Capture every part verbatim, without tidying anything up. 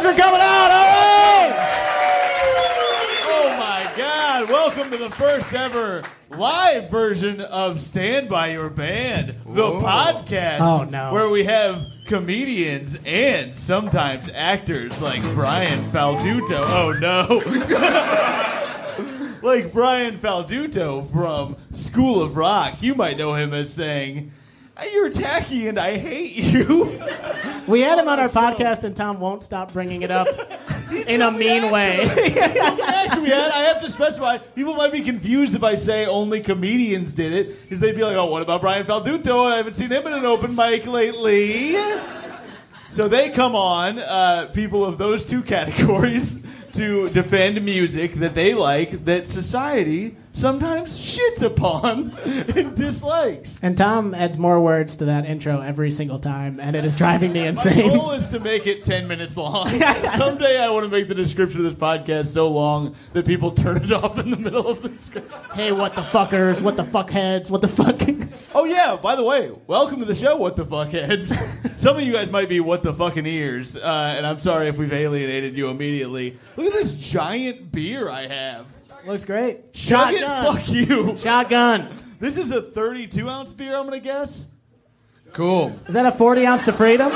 for coming out. All right. Oh my God! Welcome to the first ever live version of Stand By Your Band, the Whoa. podcast. Oh, no. Where we have comedians and sometimes actors like Brian Falduto. Oh no. Like Brian Falduto from School of Rock. You might know him as saying, "You're tacky and I hate you." We had him on our podcast, and Tom won't stop bringing it up in a mean way. Actually, we had, I have to specify, people might be confused if I say only comedians did it, because they'd be like, oh, what about Brian Falduto? I haven't seen him in an open mic lately. So they come on, uh, people of those two categories, to defend music that they like, that society sometimes shits upon and dislikes. And Tom adds more words to that intro every single time, and it is driving me My insane. goal is to make it ten minutes long. Someday I want to make the description of this podcast so long that people turn it off in the middle of the description. Hey, what the fuckers, what the fuckheads, what the fuck... Oh yeah, by the way, welcome to the show, What the Fuck Heads. Some of you guys might be what the fucking ears, uh, and I'm sorry if we've alienated you immediately. Look at this giant beer I have. Looks great. Chug it, Shotgun. fuck you. Shotgun. This is a thirty-two ounce beer, I'm gonna guess. Cool. Is that a forty ounce to freedom?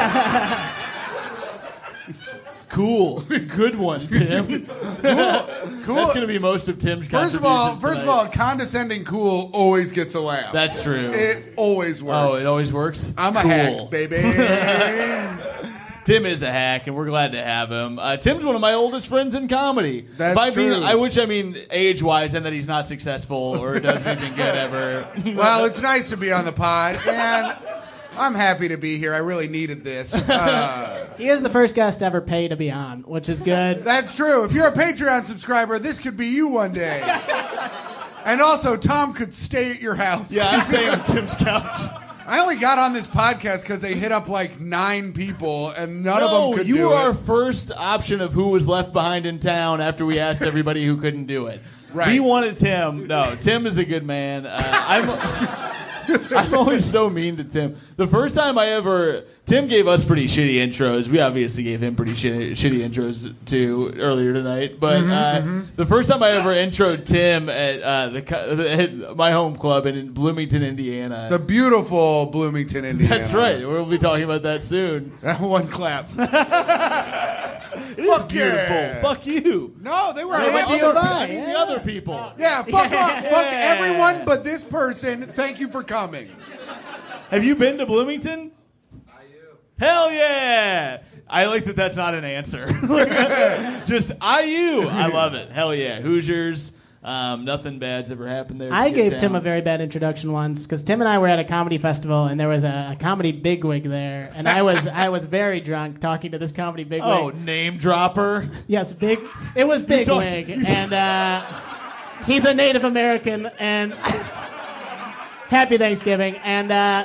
Cool. Good one, Tim. Cool. Cool. That's gonna be most of Tim's First of all, contributions first of tonight. all, condescending cool always gets a laugh. That's true. It always works. Oh, it always works? I'm a Cool. hack, baby. Tim is a hack, and we're glad to have him. Uh, Tim's one of my oldest friends in comedy. That's By true. Being, I which I mean age-wise, and that he's not successful or does anything good ever. Well, it's nice to be on the pod, and I'm happy to be here. I really needed this. Uh, He is the first guest to ever pay to be on, which is good. that's true. If you're a Patreon subscriber, this could be you one day. And also, Tom could stay at your house. Yeah, I'm staying on Tim's couch. I only got on this podcast because they hit up like nine people, and none no, of them could you do were our it. first option of who was left behind in town after we asked everybody who couldn't do it. Right. We wanted Tim. No, Tim is a good man. Uh, I'm. I'm always so mean to Tim. The first time I ever... Tim gave us pretty shitty intros. We obviously gave him pretty shitty, shitty intros, too, earlier tonight. But Mm-hmm, uh, mm-hmm. the first time I ever introed Tim at, uh, the, co- at my home club in Bloomington, Indiana... The beautiful Bloomington, Indiana. That's right. We'll be talking about that soon. One clap. It is Fuck beautiful. yeah. Fuck you. No, they were Hey, what other do you people. I mean the other people. Yeah, fuck Yeah. off. Fuck everyone but this person. Thank you for coming. Have you been to Bloomington? I U. Hell yeah! I like that that's not an answer. Just I U. I love it. Hell yeah. Hoosiers. Um, nothing bad's ever happened there. It's I good gave town. Tim a very bad introduction once because Tim and I were at a comedy festival and there was a, a comedy bigwig there, and I was I was very drunk talking to this comedy bigwig. Oh, name dropper. Yes, big. It was bigwig, talked- and uh, he's a Native American. And happy Thanksgiving. And uh,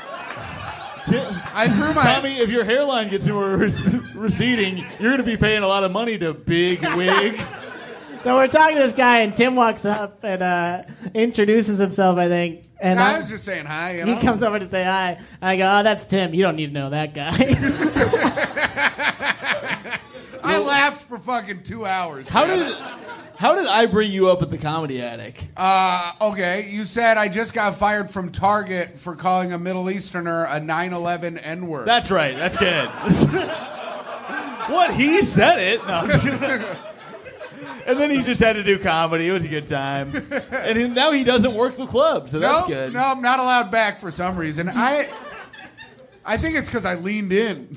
I threw my. Tommy, if your hairline gets more receding, you're going to be paying a lot of money to Big Wig. so we're talking to this guy, and Tim walks up and uh, introduces himself, I think. And I I- was just saying hi. You know? he comes over to say hi. And I go, oh, that's Tim. You don't need to know that guy. I laughed for fucking two hours. How man. did how did I bring you up at the Comedy Attic? Uh, okay, you said I just got fired from Target for calling a Middle Easterner a nine eleven N-word. That's right. That's good. What? He said it. No. And then he just had to do comedy. It was a good time. And he, now he doesn't work the club, so that's no, good. no, I'm not allowed back for some reason. I, I think it's because I leaned in.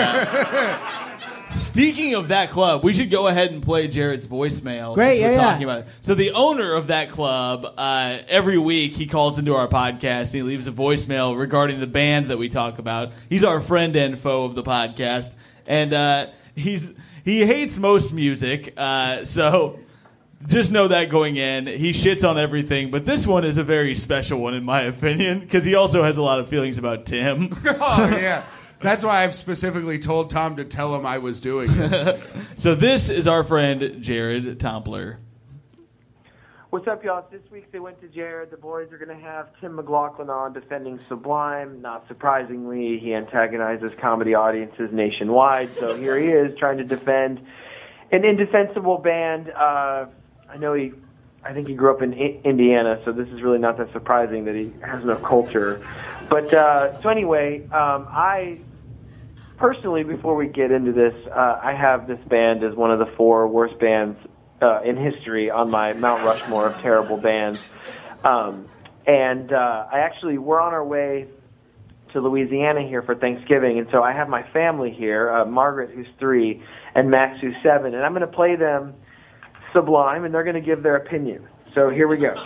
Speaking of that club, we should go ahead and play Jared's voicemail. Great, since we're yeah, yeah. talking about it. So the owner of that club, uh, every week he calls into our podcast and he leaves a voicemail regarding the band that we talk about. He's our friend and foe of the podcast, and uh, he's he hates most music. Uh, so just know that going in, he shits on everything. But this one is a very special one in my opinion because he also has a lot of feelings about Tim. Oh yeah. That's why I've specifically told Tom to tell him I was doing it. So this is our friend Jared Tompler. What's up, y'all? This week they went to Jared. The boys are going to have Tim McLaughlin on defending Sublime. Not surprisingly, he antagonizes comedy audiences nationwide. So here he is trying to defend an indefensible band. Uh, I know he, I think he grew up in I- Indiana, so this is really not that surprising that he has no culture. But uh, so anyway, um, I personally, before we get into this, uh, I have this band as one of the four worst bands Uh, in history on my Mount Rushmore of terrible bands. Um, and uh, I actually, we're on our way to Louisiana here for Thanksgiving, and so I have my family here, uh, Margaret, who's three, and Max, who's seven, and I'm going to play them Sublime, and they're going to give their opinion. So here we go.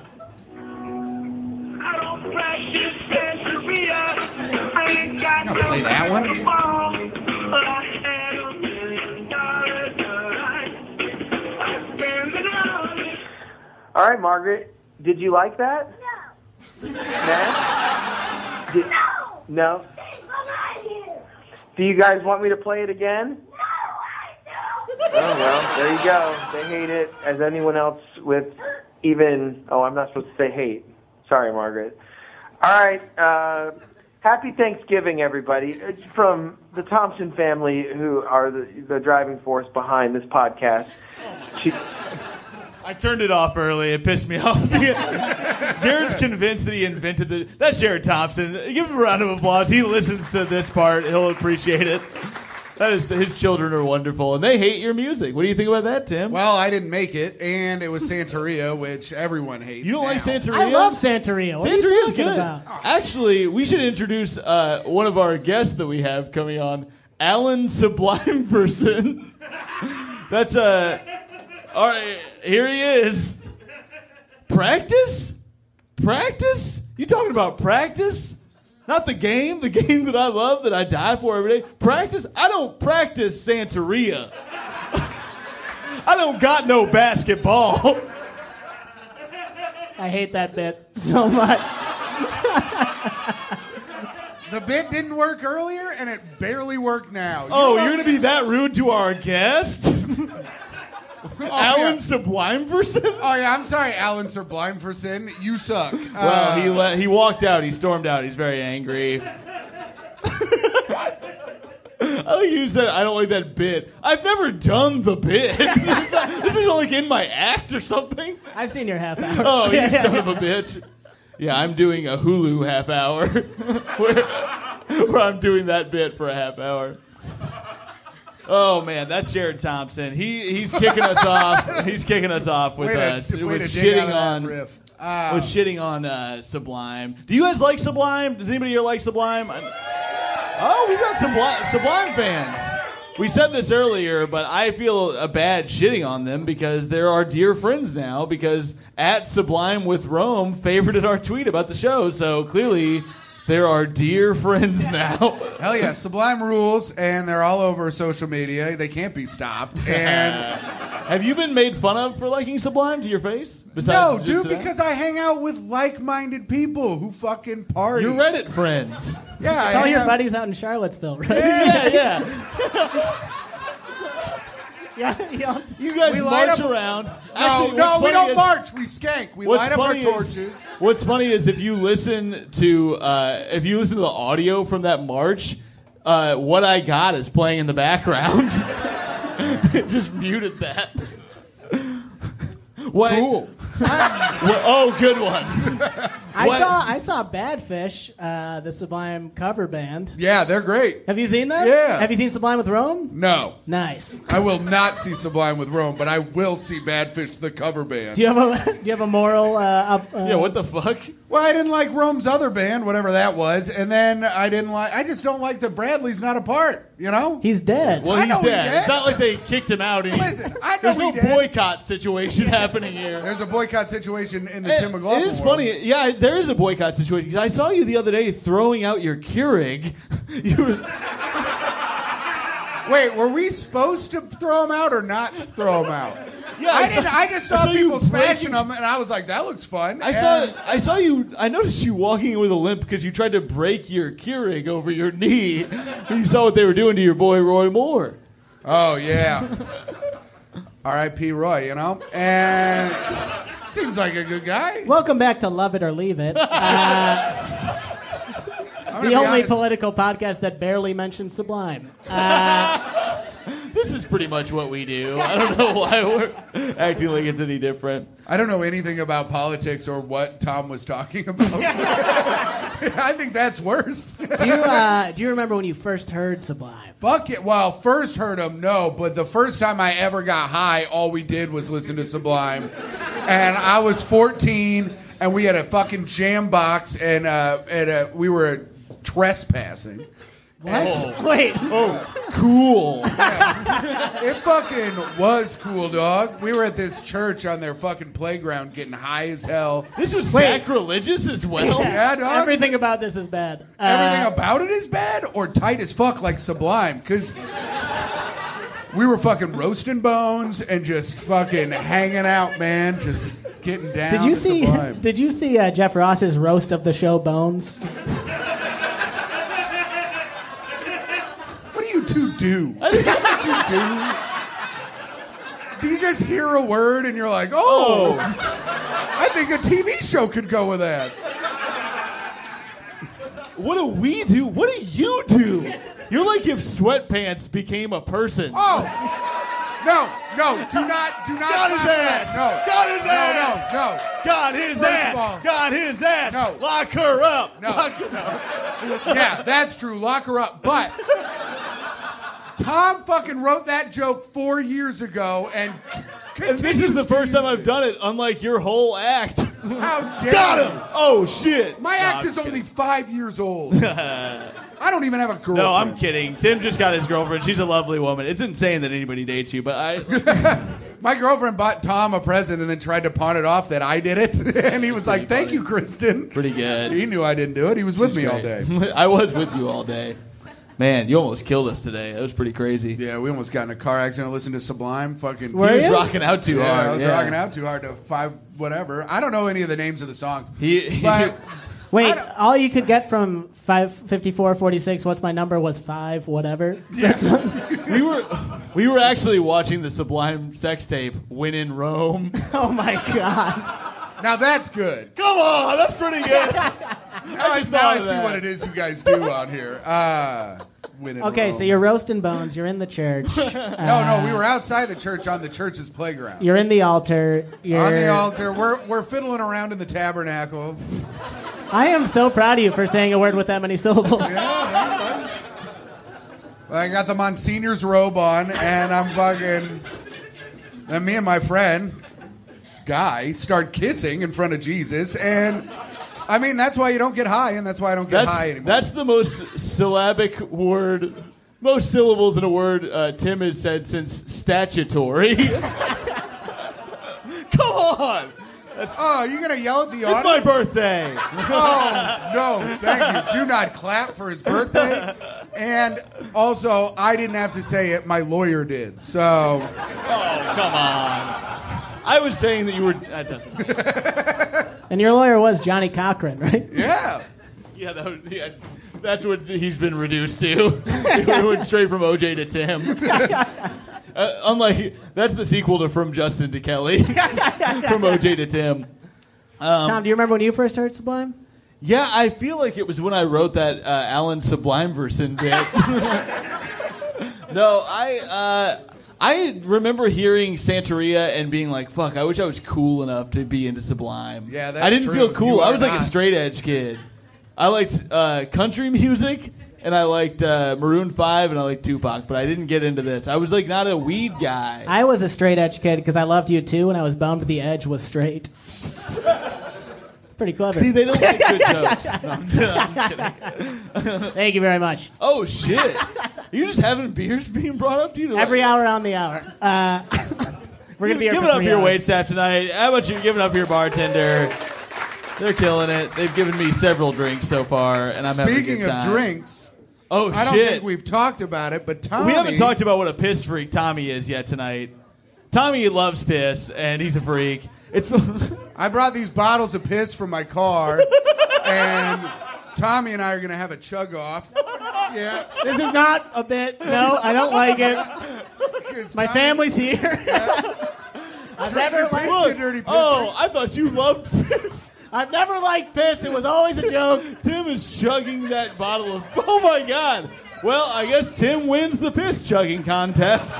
I'll play that one. All right, Margaret, did you like that? No. Max? Did, No. no? Stay behind you. Do you guys want me to play it again? No, I don't. Oh, well, there you go. They hate it, as anyone else with even, oh, I'm not supposed to say hate. Sorry, Margaret. All right, uh, happy Thanksgiving, everybody. It's from the Thompson family, who are the, the driving force behind this podcast. She, I turned it off early. It pissed me off. Jared's convinced that he invented the... That's Jared Thompson. Give him a round of applause. He listens to this part. He'll appreciate it. That is, his children are wonderful, and they hate your music. What do you think about that, Tim? Well, I didn't make it, and it was Santeria, which everyone hates. You don't now. like Santeria? I love Santeria. What are you Santeria's talking good. about? Actually, we should introduce uh, one of our guests that we have coming on, Alan Sublime Person. That's a... Uh, all right, here he is. Practice? Practice? You talking about practice? Not the game, the game that I love, that I die for every day. Practice? I don't practice Santeria. I don't got no basketball. I hate that bit so much. The bit didn't work earlier, and it barely worked now. You Oh, know- you're going to be that rude to our guest? Oh, Alan yeah. Sublime Person? Oh, yeah, I'm sorry, Alan Sublime for sin. You suck. Well, Uh, he le- he walked out. He stormed out. He's very angry. I think you said, I don't like that bit. I've never done the bit. This is like in my act or something. I've seen your half hour. Oh, you Yeah, yeah, son yeah. of a bitch. Yeah, I'm doing a Hulu half hour where, where I'm doing that bit for a half hour. Oh man, that's Jared Thompson. He he's kicking us off. He's kicking us off with way to, us way with to dig out shitting of that on riff. Uh, with shitting on uh, Sublime. Do you guys like Sublime? Does anybody here like Sublime? I, oh, we've got Sublime, Sublime fans. We said this earlier, but I feel a bad shitting on them because they're our dear friends now. Because at Sublime with Rome favorited our tweet about the show, so clearly they're our dear friends now. Hell yeah, Sublime rules, and they're all over social media. They can't be stopped. And Have you been made fun of for liking Sublime to your face? no, Besides just dude, today? because I hang out with like-minded people who fucking party. Your Reddit friends. Yeah, I Tell hang your out- buddies out in Charlottesville, right? Yeah, yeah. Yeah, yeah. You guys We light march up- around. No, Actually, no, what's we funny don't is- march. We skank. We What's light up our funny is- torches. What's funny is if you listen to uh, if you listen to the audio from that march, uh, What I Got is playing in the background. Just muted that. What? Cool. What- oh, good one. I What- saw I saw Badfish, uh, the Sublime cover band. Yeah, they're great. Have you seen them? Yeah. Have you seen Sublime with Rome? No, Nice. I will not see Sublime with Rome, but I will see Badfish, the cover band. Do you have a Do you have a moral? Uh, up, uh, Yeah, what the fuck? Well, I didn't like Rome's other band, whatever that was, and then I didn't like. I just don't like that Bradley's not a part. You know. He's dead. Well, I he's know he dead. dead. It's not like they kicked him out. And he- Listen, I know there's he no did. boycott situation happening here. There's a boycott situation in the It- Tim McLaughlin it is world. funny. Yeah, there is a boycott situation. 'Cause I saw you the other day throwing out your Keurig. You were, Wait, were we supposed to throw them out or not throw them out? yeah, I saw- didn't. I just saw, saw you people smashing breaking- them, and I was like, "That looks fun." I And- saw. I saw you. I noticed you walking with a limp because you tried to break your Keurig over your knee. You saw what they were doing to your boy Roy Moore. Oh yeah. R I P Roy, you know? And Seems like a good guy. Welcome back to Love It or Leave It. Uh, I'm gonna the be only honest. political podcast that barely mentions Sublime. Uh, This is pretty much what we do. I don't know why we're acting like it's any different. I don't know anything about politics or what Tom was talking about. I think that's worse. do you uh, do you remember when you first heard Sublime? Fuck it. Well, first heard him, no, but the first time I ever got high, all we did was listen to Sublime. And I was fourteen, and we had a fucking jam box, and, uh, and uh, we were trespassing. What? Wait. Cool. It fucking was cool, dog. We were at this church on their fucking playground getting high as hell. This was Wait. sacrilegious as well. Yeah, dog. Everything about this is bad. Uh, Everything about it is bad or tight as fuck like Sublime, because we were fucking roasting bones and just fucking hanging out, man, just getting down Did you to see? Sublime. Did you see uh, Jeff Ross's roast of the show Bones? What do you two do? Is this what you do? Do you just hear a word and you're like, oh, I think a T V show could go with that. What do we do? What do you do? You're like if sweatpants became a person. Oh, no, no, do not, do not. Got his clap ass. that. No, Got his no, ass. no, no. Got his First of ass. all- Got his ass. No. Lock her up. No. Lock her up. Yeah, that's true. Lock her up. But Tom fucking wrote that joke four years ago, and And this is the first time I've done it, unlike your whole act. How dare Got you. him. Oh shit. My No, act I'm is only kidding. five years old. I don't even have a girlfriend. No, I'm kidding. Tim just got his girlfriend. She's a lovely woman. It's insane that anybody dates you, but I. My girlfriend bought Tom a present and then tried to pawn it off that I did it. And he was like, thank funny. you, Kristen. Pretty good. He knew I didn't do it. He was with me all day. I was with you all day. Man, you almost killed us today. That was pretty crazy. Yeah, we almost got in a car accident listening to Sublime. Fucking. Were He was you? rocking out too yeah, hard. I was yeah. rocking out too hard to five whatever. I don't know any of the names of the songs. He, he But Wait, I don't- all you could get from five fifty-four forty-six, what's my number, was five whatever. we were we were actually watching the Sublime sex tape "When in Rome." Oh my god. now that's good. Come on, that's pretty good. Now I, just now thought I of see that. what it is you guys do on here. Uh, Win in Okay, Rome. so you're roasting bones, you're in the church. No, no, we were outside the church on the church's playground. You're in the altar. You're On the altar, we're we're fiddling around in the tabernacle. I am so proud of you for saying a word with that many syllables. I got the Monsignor's robe on, and I'm fucking. And me and my friend, Guy, start kissing in front of Jesus, and I mean that's why you don't get high, and that's why I don't get That's high anymore. that's the most syllabic word, most syllables in a word uh, Tim has said since statutory. Come on, Oh, you're gonna yell at the it's my audience? birthday. Oh no, thank you. Do not clap for his birthday. And also, I didn't have to say it; my lawyer did. So. Oh, come on. I was saying that you were. That doesn't. And your lawyer was Johnny Cochran, right? Yeah. Yeah, that would, yeah, that's what he's been reduced to. He went straight from O J to Tim. Uh, unlike that's the sequel to From Justin to Kelly. From O J to Tim. Um, Tom, do you remember when you first heard Sublime? Yeah, I feel like it was when I wrote that uh, Alan Sublimeverson bit. No, I uh, I remember hearing Santeria and being like, "Fuck, I wish I was cool enough to be into Sublime." Yeah, that's I didn't true. feel cool. You I are was like a not. straight edge kid. I liked uh, country music and I liked uh, Maroon Five and I liked Tupac, but I didn't get into this. I was like not a weed guy. I was a straight edge kid because I loved you too, and I was bummed the edge was straight. Pretty clever. See, they don't like good jokes. No, I'm kidding. I'm kidding. Thank you very much. Oh shit! You just having beers being brought up to you? Every hour on the hour. Uh, we're gonna be here Give for it up three for your hours. wait staff tonight. How about you giving up for your bartender? They're killing it. They've given me several drinks so far, and I'm having a Speaking good of time. drinks, oh I don't shit! think we've talked about it, but Tommy. We haven't talked about what a piss freak Tommy is yet tonight. Tommy loves piss, and he's a freak. It's I brought these bottles of piss from my car, and Tommy and I are gonna have a chug off. Yeah, This is not a bit. No, I don't like it. 'cause My Tommy- family's here. I've never liked. Piss, you dirty piss. Oh, I thought you loved piss. I've never liked piss. It was always a joke. Tim is chugging that bottle of. Oh my God! Well, I guess Tim wins the piss chugging contest.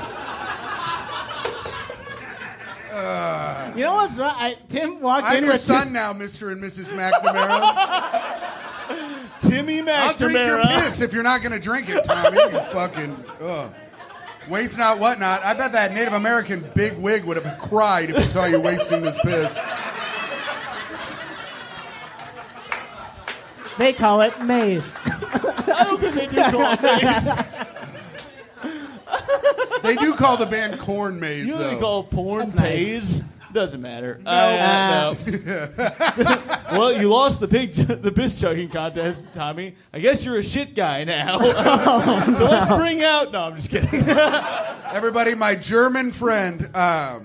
Uh, You know what's right? I, Tim walked I'm in your with son now, Mister and Missus McNamara. Timmy McNamara. I'll drink your piss if you're not going to drink it, Tommy. You fucking, ugh. Waste not, what not. I bet that Native American big wig would have cried if he saw you wasting this piss. They call it mace. I don't think they do call it mace. They do call the band Corn Maze, You know though. they call porn That's nice. pays? Doesn't matter. Uh, Uh, no. Well, you lost the pig, the piss chugging contest, Tommy. I guess you're a shit guy now. Oh, so let's bring out. No, I'm just kidding. Everybody, my German friend. Um,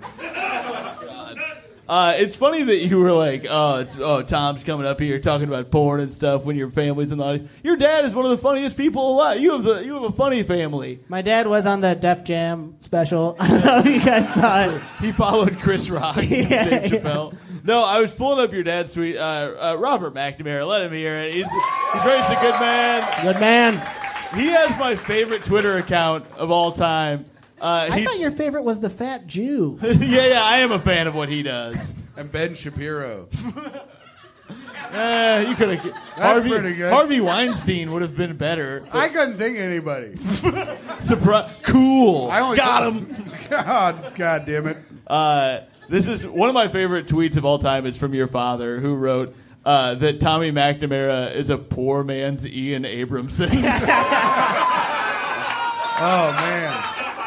Uh, it's funny that you were like, oh, it's, oh, Tom's coming up here talking about porn and stuff when your family's in the audience. Your dad is one of the funniest people alive. You have the you have a funny family. My dad was on the Def Jam special. I don't know if you guys saw it. He followed Chris Rock and Yeah, Dave Chappelle. No, I was pulling up your dad's tweet. Uh, uh, Robert McNamara, let him hear it. He's he's raised a good man. Good man. He has my favorite Twitter account of all time. Uh, I he, thought your favorite was the fat Jew. yeah, yeah, I am a fan of what he does. and Ben Shapiro. Uh, you could have. Harvey, pretty good. Harvey Weinstein would have been better. I couldn't think of anybody. Surprise! Cool. I only Got thought- him. God, God damn it. Uh, this is one of my favorite tweets of all time. Is from your father, who wrote uh, that Tommy McNamara is a poor man's Ian Abramson. Oh, man.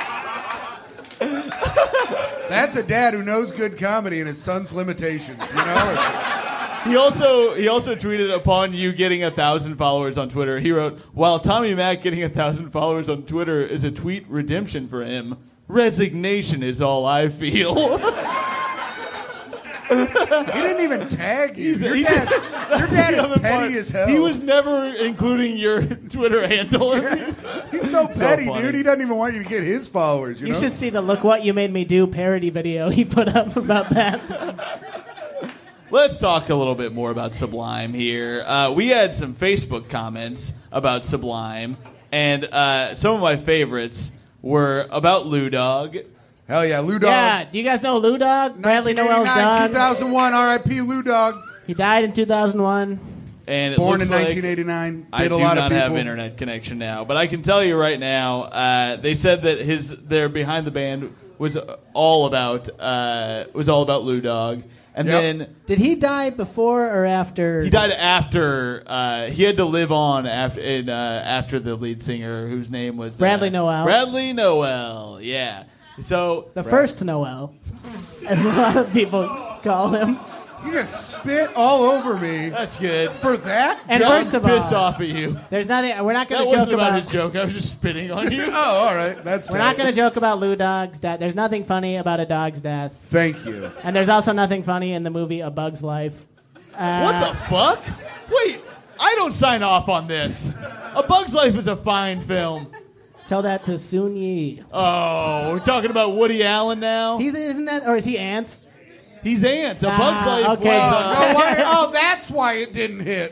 That's a dad who knows good comedy and his son's limitations, you know? He also he also tweeted upon you getting a thousand followers on Twitter. He wrote, "While Tommy Mac getting a thousand followers on Twitter is a tweet redemption for him, resignation is all I feel." He didn't even tag you. Your he- dad, your dad The is other petty part, as hell. He was never including your Twitter handle. He's so petty, funny. dude. He doesn't even want you to get his followers, you, You know? should see the "Look What You Made Me Do" parody video he put up about that. Let's talk a little bit more about Sublime here. Uh, we had some Facebook comments about Sublime, and uh, some of my favorites were about Lou Dog. Hell yeah, Lou Dog. Yeah, do you guys know Lou Dog? Bradley Noel's nineteen eighty-nine, dog. two thousand one, R I P Lou Dog. He died in two thousand one. And it Born looks in like nineteen eighty-nine. I Did do a lot not of people. have internet connection now, but I can tell you right now, uh, they said that his their behind the band was all about uh, was all about Lou Dog, and Yep. then Did he die before or after? he died after uh, he had to live on after in, uh, after the lead singer whose name was uh, Bradley Noel. Bradley Noel, yeah. So The first Noel, as a lot of people call him. You just spit all over me. that's good. For that? And I'm first of pissed all, off at you. there's nothing. We're not going That to joke wasn't about, about. his joke. I was just spitting on you. Oh, all right. That's We're not going to joke about Lou Dog's death. There's nothing funny about a dog's death, Thank you. and there's also nothing funny in the movie A Bug's Life. Uh, What the fuck? Wait, I don't sign off on this. A Bug's Life is a fine film. Tell that to Sun Yi. Oh, we're talking about Woody Allen now? He's isn't that, or is he Ants? He's Ants. A Ah, Bug's Life okay. was... Oh, uh, no, why, oh, that's why it didn't hit.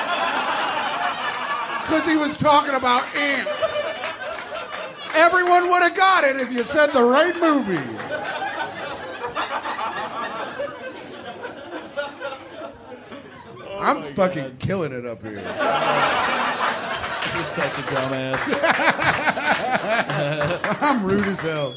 Because he was talking about ants. Everyone would have got it if you said the right movie. I'm fucking killing it up here. You're such a dumbass. I'm rude as hell.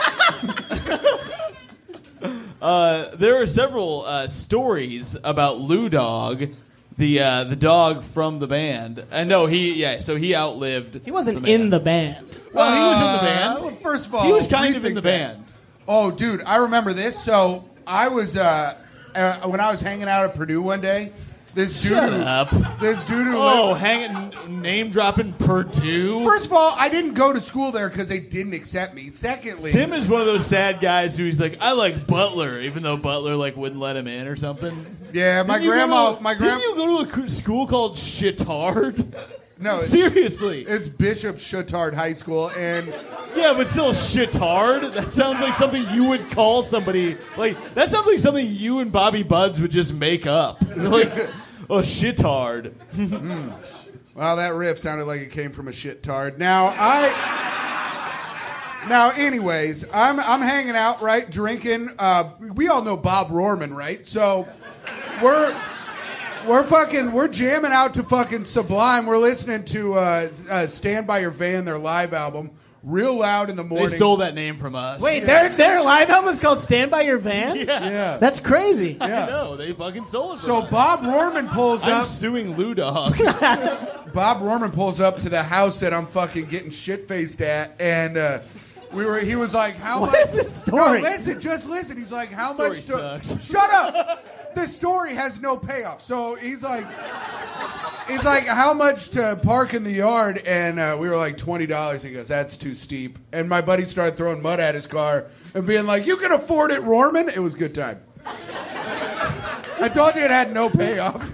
Uh, there are several uh, stories about Lou Dog, the uh, the dog from the band. Uh, no, he yeah. So he outlived. He wasn't the in band. the band. Well, he was in the Uh, band. well, First of all, He was kind of rethink in the that. band. Oh, dude, I remember this. So I was uh, uh, when I was hanging out at Purdue one day. This dude, Shut who, up. this dude who Oh, lived- hanging name dropping Purdue. First of all, I didn't go to school there because they didn't accept me. Secondly, Tim is one of those sad guys who he's like, I like Butler, even though Butler like wouldn't let him in or something. yeah, my Didn't you grandma, go to- my grandma. Didn't you go to a c- school called Shitard? No, it's, Seriously. it's Bishop Shuttard High School, and Yeah, but still shitard. That sounds like something you would call somebody. Like that sounds like something you and Bobby Buds would just make up. Like, oh, shitard. well, that riff sounded like it came from a shit tard. Now I. Now, anyways, I'm I'm hanging out, right, drinking. Uh, we all know Bob Rohrman, right? So we're we're fucking we're jamming out to fucking Sublime. We're listening to uh, uh, "Stand by Your Van," their live album, real loud in the morning. They stole that name from us. Wait, their their live album is called "Stand by Your Van." Yeah. Yeah. That's crazy. Yeah. I know. They fucking stole it from So us. Bob Rohrman pulls I'm up. suing Lou Dog. Bob Rohrman pulls up to the house that I'm fucking getting shit faced at, and uh, we were. He was like, "How What much?" is this story? No, listen, just listen. He's like, "How Story much?" To... sucks. Shut up. The story has no payoff. So he's like, he's like, "How much to park in the yard?" And uh, we were like, twenty dollars. He goes, "That's too steep." And my buddy started throwing mud at his car and being like, "You can afford it, Rohrman." It was a good time. I told you it had no payoff.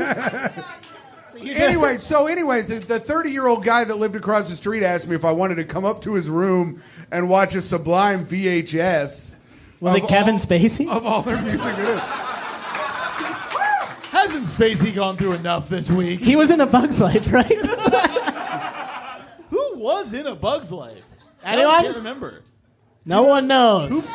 Anyway, so anyways, the thirty-year-old guy that lived across the street asked me if I wanted to come up to his room and watch a Sublime V H S. Was it of Kevin all- Spacey? Of all their music it is. Hasn't Spacey gone through enough this week? He was in A Bug's Life, right? Who was in A Bug's Life? I Anyone? can't remember. No one knows.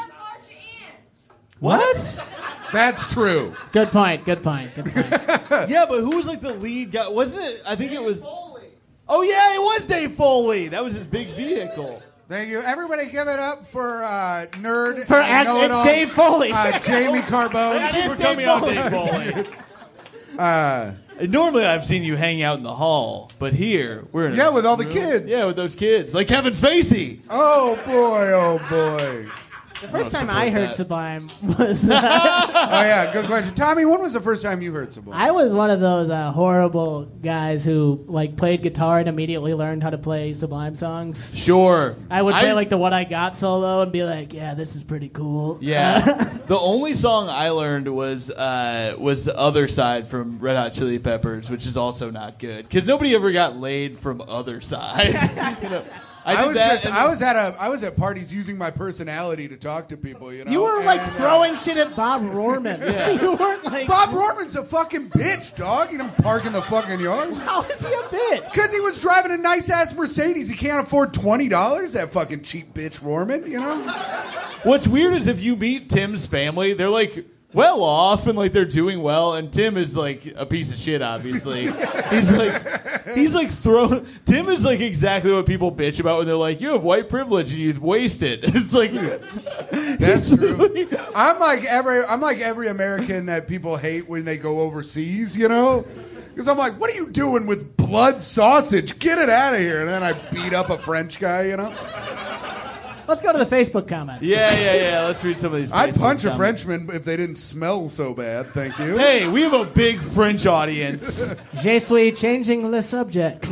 What? That's true. Good point. Good point. Good point. Yeah, but who was like the lead guy? Wasn't it? I think it was. Oh yeah, it was Dave Foley. That was his big vehicle. Thank you. Everybody give it up for uh, nerd. For uh, act- know-it-all, it's Dave Foley. Uh, Jamie Carbone. That Thank is you for coming out, Dave Dave Foley. Uh, Normally, I've seen you hang out in the hall, but here we're in a yeah, with all the room. kids. Yeah, with those kids, like Kevin Spacey. Oh boy, oh boy. The first I time don't I support heard that. Sublime was uh, Oh yeah, good question. Tommy, when was the first time you heard Sublime? I was one of those uh, horrible guys who like played guitar and immediately learned how to play Sublime songs. Sure. I would play like the What I Got solo and be like, "Yeah, this is pretty cool." Yeah. The only song I learned was uh, was the Other Side from Red Hot Chili Peppers, which is also not good because nobody ever got laid from Other Side. You know, I, I did was that just, and- I was at a I was at parties using my personality to talk to people, you know. You were like And, uh, throwing shit at Bob Rohrman. You weren't like Bob Rohrman's a fucking bitch, dog. You don't park in the fucking yard. How is he a bitch? Because he was driving a nice ass Mercedes. He can't afford twenty dollars. That fucking cheap bitch Rohrman, you know. What's weird is if you meet Tim's family, they're like well off and like they're doing well, and Tim is like a piece of shit. Obviously, he's like he's like thrown. Tim is like exactly what people bitch about when they're like, "You have white privilege and you waste it." It's like That's true. I'm like every I'm like every American that people hate when they go overseas, you know. Because I'm like, what are you doing with blood sausage? Get it out of here! And then I beat up a French guy, you know. Let's go to the Facebook comments. Yeah, yeah, yeah. Let's read some of these. I'd Facebook punch a comments. Frenchman if they didn't smell so bad. Thank you. Hey, we have a big French audience. Je suis changing the subject.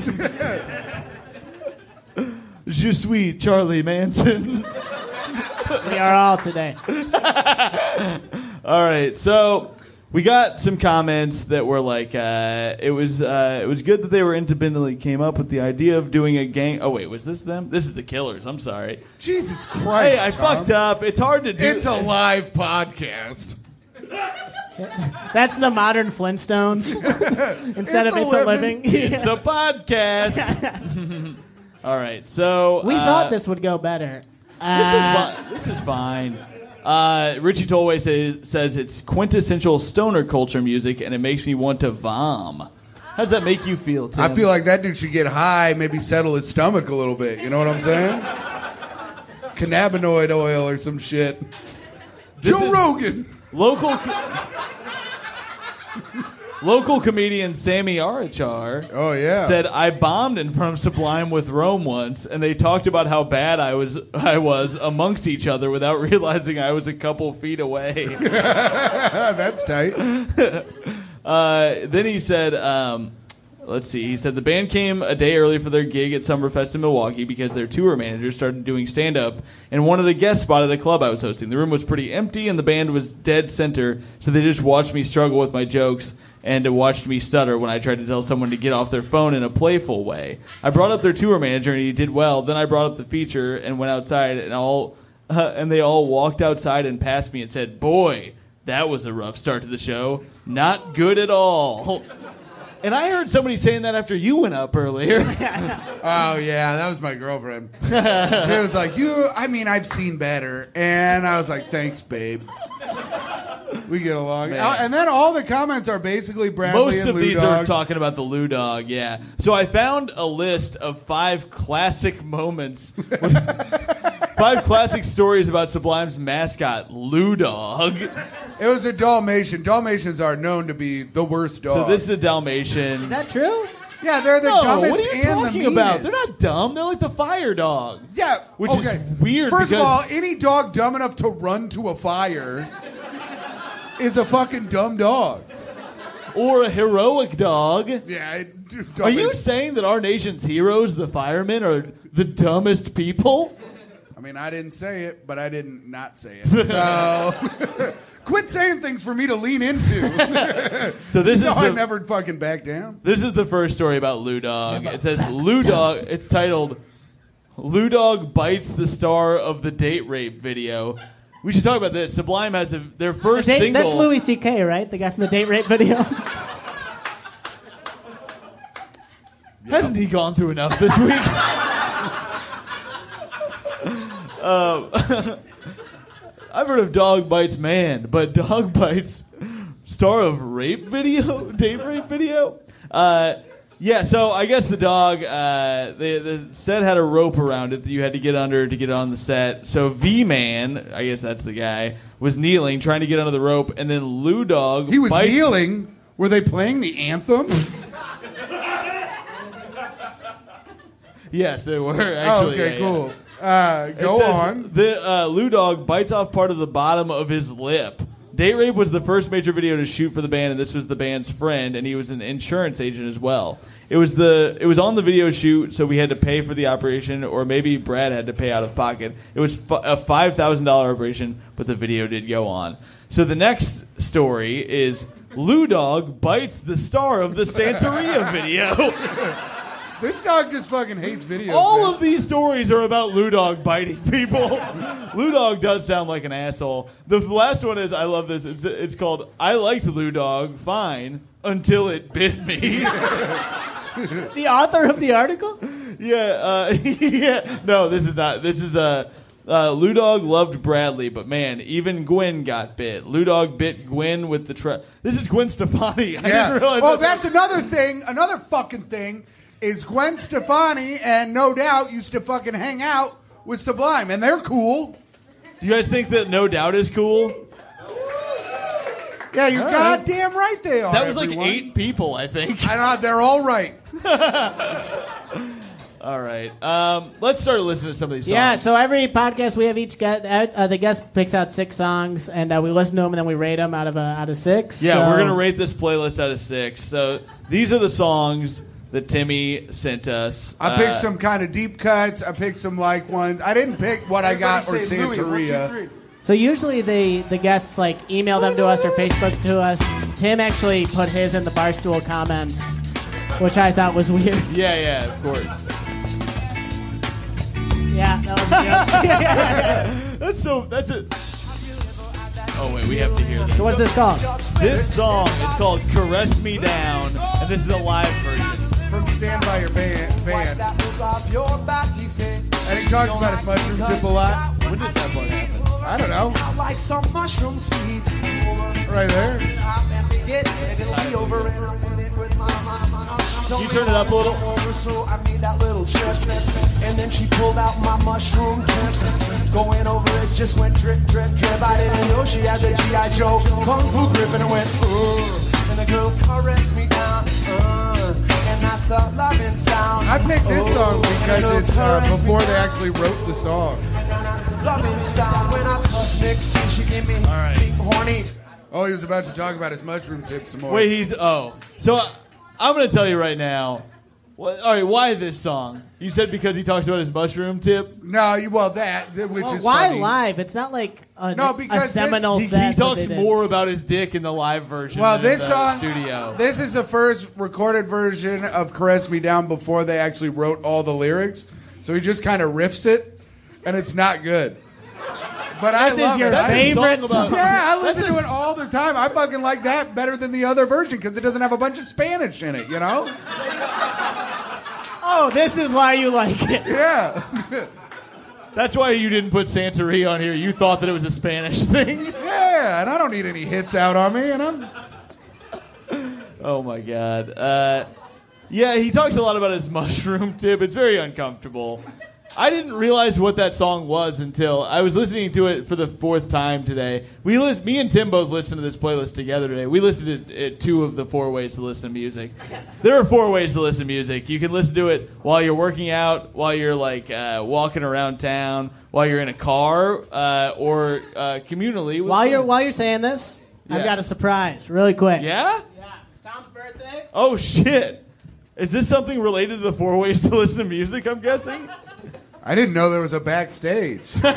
Je suis Charlie Manson. We are all today. All right, so we got some comments that were like, uh, it was uh, it was good that they were independently came up with the idea of doing a gang. Oh wait, was this them? This is the Killers. I'm sorry. Jesus Christ! Hey, I Tom. fucked up. It's hard to do. It's a live podcast. That's the modern Flintstones. Instead It's of a It's a living- Living. It's a podcast. All right, so We uh, thought this would go better. This is Uh, fine. This is fine. Uh, Richie Tolway say, says it's quintessential stoner culture music, and it makes me want to vom. How does that make you feel, Tim? I feel like that dude should get high, maybe settle his stomach a little bit. You know what I'm saying? Cannabinoid oil or some shit. This Joe is- Rogan. local co- local comedian Sammy Arachar Oh yeah. said I bombed in front of Sublime with Rome once, and they talked about how bad I was I was amongst each other without realizing I was a couple feet away. That's tight. Uh, then he said, um, let's see, he said the band came a day early for their gig at Summerfest in Milwaukee because their tour manager started doing stand-up and wanted a guest spot at a club I was hosting. The room was pretty empty and the band was dead center, so they just watched me struggle with my jokes. and watched me stutter when I tried to tell someone to get off their phone in a playful way. I brought up their tour manager, and he did well. Then I brought up the feature and went outside, and all uh, and they all walked outside and passed me and said, "Boy, that was a rough start to the show. Not good at all." And I heard somebody saying that after you went up earlier. Oh, yeah, that was my girlfriend. She was like, "You, I mean, I've seen better." And I was like, "Thanks, babe." We get along. Man. Uh, and then all the comments are basically Bradley Most and of Lou these Dog. are talking about the Lou Dog, yeah. So I found a list of five classic moments, five classic stories about Sublime's mascot, Lou Dog. It was a Dalmatian. Dalmatians are known to be the worst dog. So this is a Dalmatian. Is that true? yeah, they're the No, dumbest what are you and the talking meanest. about? They're not dumb. They're like the fire dog. Yeah, Which okay. is weird First because- of all, any dog dumb enough to run to a fire is a fucking dumb dog. Or a heroic dog. Yeah. I, Are you saying that our nation's heroes, the firemen, are the dumbest people? I mean, I didn't say it, but I didn't not say it. So quit saying things for me to lean into. So this no, is I the, never fucking back down. This is the first story about Lou Dog. It says Lou Dog. It's titled "Lou Dog Bites the Star of the Date Rape Video." We should talk about this. Sublime has a, their first Date, single. that's Louis C K, right? The guy from the date rape video. Hasn't he gone through enough this week? um, I've heard of Dog Bites Man, but Dog Bites star of rape video, date rape video. Uh, yeah, so I guess the dog, uh, the the set had a rope around it that you had to get under to get on the set. So V-Man, I guess that's the guy, was kneeling, trying to get under the rope, and then Lou Dog. He was bites- kneeling. Were they playing the anthem? Yes, they were Oh, actually. okay, yeah, cool. yeah. Uh, It go says on. The uh, Lou Dog bites off part of the bottom of his lip. Date Rape was the first major video to shoot for the band, and this was the band's friend, and he was an insurance agent as well. It was the it was on the video shoot, so we had to pay for the operation, or maybe Brad had to pay out of pocket. It was f- a five thousand dollar operation, but the video did go on. So the next story is Lou Dog bites the star of the Santeria video. This dog just fucking hates videos. All man. of these stories are about Lou Dog biting people. Lou Dog does sound like an asshole. The last one is, I love this. It's, it's called "I liked Lou Dog fine until it bit me." The author of the article? yeah, uh, yeah. No, this is not. This is a. Uh, Lou Dog loved Bradley, but man, even Gwen got bit. Lou Dog bit Gwen with the tra- This is Gwen Stefani. I Yeah. didn't realize Oh, that- that's another thing. Another fucking thing is Gwen Stefani and No Doubt used to fucking hang out with Sublime, and they're cool. You guys think that No Doubt is cool? Yeah, you're All right. goddamn right they are. That was like everyone. eight people, I think. I know, they're all right. All right. Um, let's start listening to some of these songs. Yeah, so every podcast we have each get uh, the guest picks out six songs, and uh, we listen to them, and then we rate them out of uh, out of six. Yeah, so. we're gonna rate this playlist out of six. So these are the songs that Timmy sent us. I picked Uh, some kind of deep cuts. I picked some like ones. I didn't pick what I got or Santeria. So usually the the guests like email them to us or Facebook to us. Tim actually put his in the Barstool comments, which I thought was weird. Yeah, yeah, of course. Yeah, that was a joke. That's so. That's it. Oh wait, we have to hear this. So what's this called? This song is called "Caress Me Down," and this is a live version. From Stand By Your Band. band. And he talks about his mushroom tip a lot. When did that part happen? I don't know. Like some mushroom seed. Right there. Can you turn it up a little? So I made that little trip, and then she pulled out my mushroom tip. Going over it just went drip, drip, drip. I didn't know she had the G I Joe kung fu grip, and it went ooh. And the girl caressed me down, uh, and that's the loving sound. I picked this Oh, song because and the it's uh, caress me before they down. actually wrote the song. Loving sound when I touch Nixie, she gave me right. big horny. Oh, he was about to talk about his mushroom tip some more. Wait, he's oh. So uh, I'm gonna tell you right now. Well, all right, why this song? You said because he talks about his mushroom tip? No, you, well, that, that- which Well, is why funny. live? It's not like a, No, a because this- seminal He, set. he that talks they did. more about his dick in the live version Well, than in this the song, studio. this is the first recorded version of "Caress Me Down" before they actually wrote all the lyrics. So he just kind of riffs it, and it's not good. But I This love is your it. I- favorite song song. about- Yeah, I That's listen a- to it all the time. I fucking like that better than the other version because it doesn't have a bunch of Spanish in it. You know? Oh, this is why you like it. Yeah. That's why you didn't put Santeria on here. You thought that it was a Spanish thing. Yeah, and I don't need any hits out on me, and I'm. Oh my god. Uh, yeah, he talks a lot about his mushroom tip. It's very uncomfortable. I didn't realize what that song was until I was listening to it for the fourth time today. We lis- me and Tim both listened to this playlist together today. We listened to it, two of the four ways to listen to music. There are four ways to listen to music. You can listen to it while you're working out, while you're like uh, walking around town, while you're in a car, uh, or uh, communally. with While you're friends. while you're saying this, I've Yes. got a surprise, really quick. Yeah? Yeah. It's Tom's birthday. Oh shit! Is this something related to the four ways to listen to music? I'm guessing. I didn't know there was a backstage.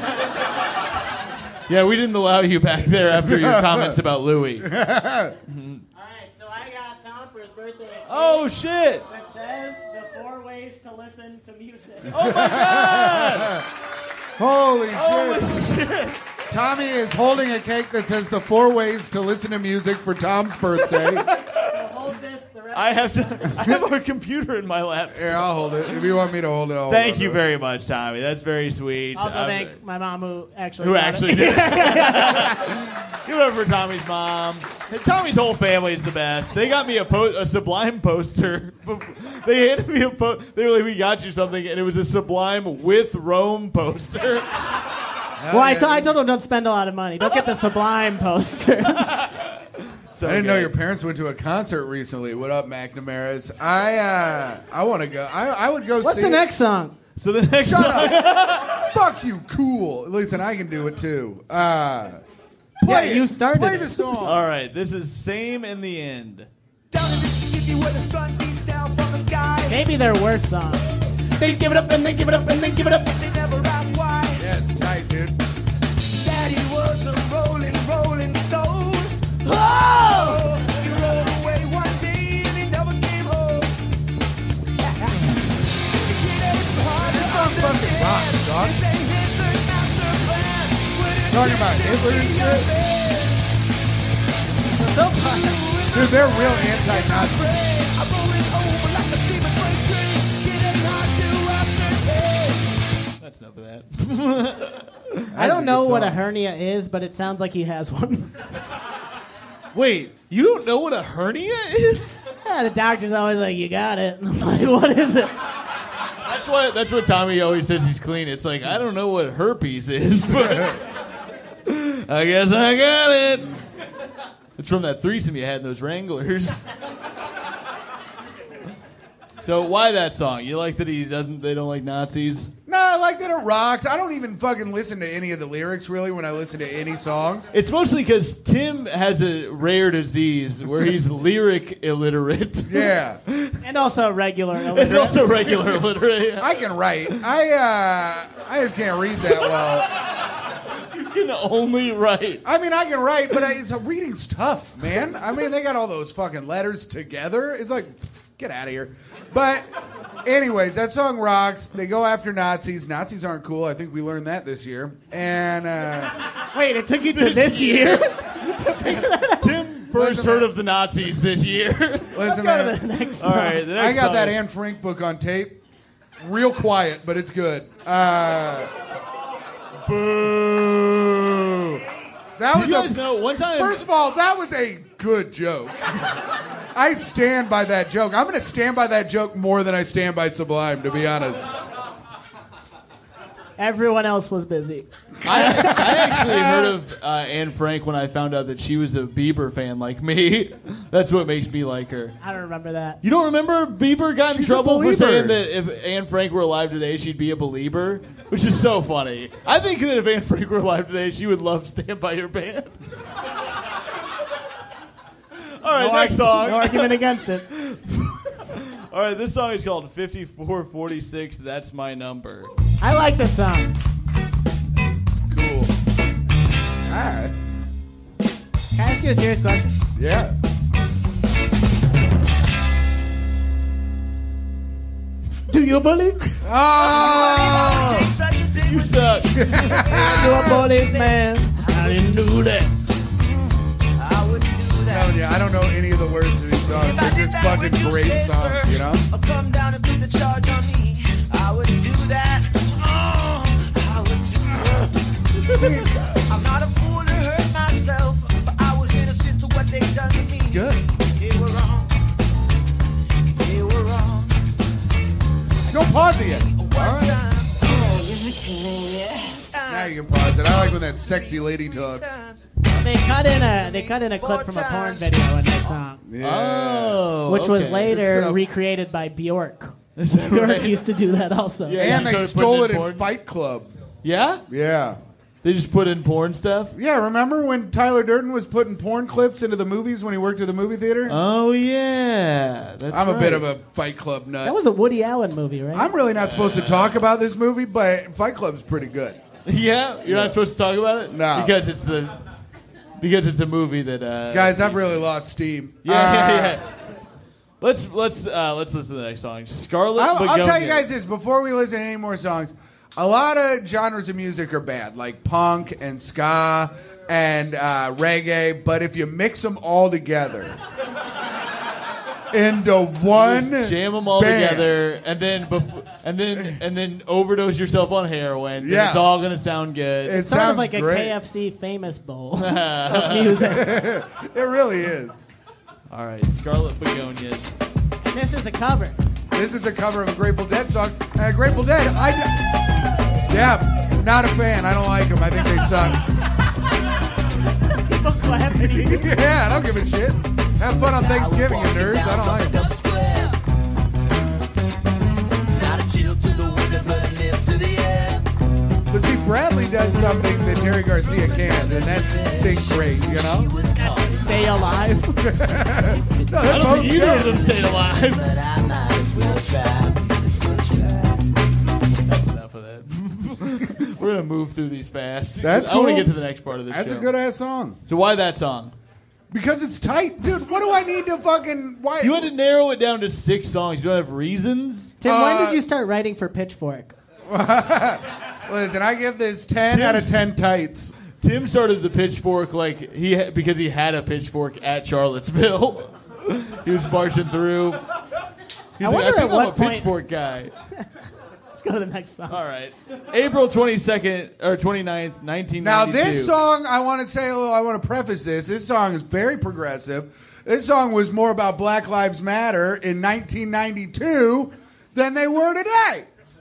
Yeah, we didn't allow you back there after your comments about Louis. All right, so I got Tom for his birthday. a cake Oh shit! That says the four ways to listen to music. Oh my god! Holy shit. Holy shit! Tommy is holding a cake that says the four ways to listen to music for Tom's birthday. So hold this the rest I have to. I have our computer in my lap. Here, I'll hold it. If you want me to hold it, I'll hold Thank it. you very much, Tommy. That's very sweet. Also, I'm- thank my mom who actually Who got actually it. did it. Give it up for Tommy's mom. And Tommy's whole family is the best. They got me a, po- a Sublime poster. They handed me a poster. They were like, we got you something, and it was a Sublime with Rome poster. Well, I, t- I told him don't spend a lot of money. Don't get the Sublime poster. So I didn't know good. your parents went to a concert recently. What up, McNamara's? I uh, I want to go. I, I would go What's see the it. next song? So the next Shut song- up. Fuck you, cool. Listen, I can do it too. Uh, play Yeah, it. you started Play it. the song. All right, this is Same in the End. Down in Mississippi where the sun beats down from the sky. Maybe their worst song. They give it up and they give it up and they give it up. They never ask why. Yeah, it's tight, dude. Daddy was a rolling, rolling stone. Oh! He rolled away one day and he never came home. song fucking rocks, dog. Talking about Hitler and shit. Dude, they're real anti-Nazi. That's enough of that. I don't a know good what a song. hernia is, but it sounds like he has one. Wait, you don't know what a hernia is? Yeah, the doctor's always like, you got it. And I'm like, what is it? That's why. That's what Tommy always says he's clean. It's like I don't know what herpes is, but I guess I got it. It's from that threesome you had in those Wranglers. So why that song? You like that he doesn't? They don't like Nazis. No, I like that it rocks. I don't even fucking listen to any of the lyrics really when I listen to any songs. It's mostly because Tim has a rare disease where he's lyric illiterate. Yeah, And also regular And illiterate. also regular illiterate. I can write. I uh, I just can't read that well. You can only write. I mean, I can write, but I, it's, reading's tough, man. I mean, they got all those fucking letters together. It's like, get out of here. But, anyways, that song rocks. They go after Nazis. Nazis aren't cool. I think we learned that this year. And uh, Wait, it took you to This this year? Tim first Listen, heard man. of the Nazis this year. listen, Go to man, the next All song. right, the next I got song that is- Anne Frank book on tape. Real quiet, but it's good. Uh, Boo. that You was guys a. know one time. First of all, that was a good joke. I stand by that joke. I'm going to stand by that joke more than I stand by Sublime, to be honest. Everyone else was busy. I, I actually heard of uh, Anne Frank when I found out that she was a Bieber fan like me. That's what makes me like her. I don't remember that. You don't remember Bieber got in She's a trouble for believer. saying that if Anne Frank were alive today, she'd be a believer, which is so funny. I think that if Anne Frank were alive today, she would love Stand By Your Band. All right, No next argu- song. No argument against it. All All right, this song is called fifty-four forty-six. That's my number. I like this song. Cool. All right. Can I ask you a serious question? Yeah. Do you believe? Oh! You suck. You're a policeman. I didn't do that. Telling you, I don't know any of the words of these songs. They're just fucking great songs, you know? I'll come down and put the charge on me. I wouldn't do that. Oh, I wouldn't do that. I'm not a fool to hurt myself, but I was innocent to what they done to me. Good. They were wrong. They were wrong. Don't pause it yet. One time. Now you can pause it. I like when that sexy lady talks. They cut in a they cut in a clip from a porn video in this song, Yeah. Oh, which was okay. later stuff. recreated by Bjork. Is that Bjork right? used to do that also. Yeah. And you they started stole it putting in in porn? Fight Club. Yeah? Yeah. They just put in porn stuff? Yeah, remember when Tyler Durden was putting porn clips into the movies when he worked at the movie theater? Oh, yeah. That's I'm a right. bit of a Fight Club nut. That was a Woody Allen movie, right? I'm really not supposed to talk about this movie, but Fight Club's pretty good. Yeah? You're not supposed to talk about it? No. Because it's the... Because it's a movie that... Uh, Guys, I've really lost steam. Yeah, Uh, yeah, yeah. Let's, let's, uh, let's listen to the next song. Scarlet I'll, I'll tell you Begonia. guys this before we listen to any more songs. A lot of genres of music are bad, like punk and ska and uh, reggae. But if you mix them all together into one, Jam them all band, together, and then before, and then and then overdose yourself on heroin. and Yeah. It's all gonna sound good. It sort sounds of like a great. K F C famous bowl of music. It really is. all right, Scarlet Begonias. And this is a cover. This is a cover of a Grateful Dead song. Uh, Grateful Dead, I, yeah, not a fan. I don't like them. I think they suck. People clapping. Yeah, I don't give a shit. Have fun on Thanksgiving, you nerds. I don't like them. But see, Bradley does something that Jerry Garcia can't, and that's sing great, you know? Stay alive. No, they're I don't both think either of good. them stayed alive. That's enough of that. We're gonna move through these fast. That's I want to cool. get to the next part of this That's show. a good ass song. So why that song? Because it's tight. Dude, what do I need to fucking... Why? You had to narrow it down to six songs. You don't have reasons. Tim, when Uh, did you start writing for Pitchfork? Listen, I give this ten out of ten tights. Tim started the pitchfork like he ha- because he had a pitchfork at Charlottesville. He was marching through. He's I like, wonder I think at I'm what a point- pitchfork guy. Let's go to the next song. All right, April twenty-second or twenty-ninth, nineteen Now, ninety-two. this song, I want to say a little, I want to preface this. This song is very progressive. This song was more about Black Lives Matter in nineteen ninety-two than they were today.